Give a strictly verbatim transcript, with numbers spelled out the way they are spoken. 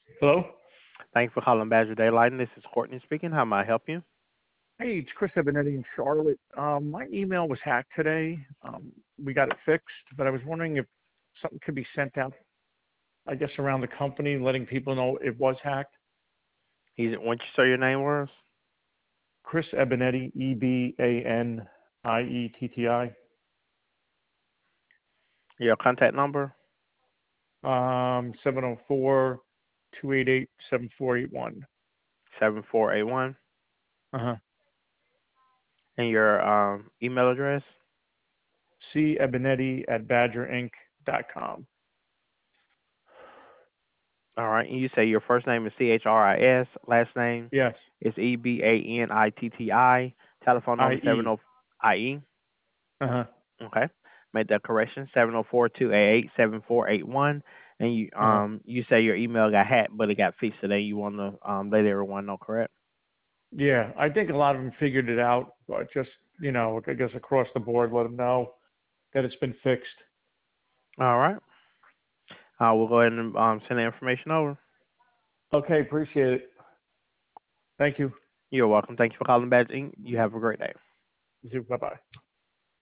Hello? Thank you for calling Badger Daylight. This is Courtney speaking. How may I help you? Hey, it's Chris Ebenetti in Charlotte. Um, my email was hacked today. Um, we got it fixed, but I was wondering if something could be sent out, I guess, around the company, letting people know it was hacked. He's, once you say your name was, Chris Ebenetti, E B A N I E T T I. your contact number, Um, seven oh four, two eight eight, seven four eight one. seven four eight one, Uh-huh. and your um, email address. C Ebenetti at badger inc dot com. All right. And you say your first name is C H R I S, last name Yes, is E B A N I T T I, telephone number seven I E. zero I E. Uh-huh. Okay. Make that correction, seven zero four, two eight eight, seven four eight one. And you Uh-huh. um you say your email got hacked, but it got fixed today. You want to um let everyone know, correct? Yeah, I think a lot of them figured it out, but just, you know, I guess across the board, let them know that it's been fixed. All right. Uh, we'll go ahead and um send the information over. Okay, appreciate it. Thank you. You're welcome. Thank you for calling back. You have a great day. You too. Bye-bye.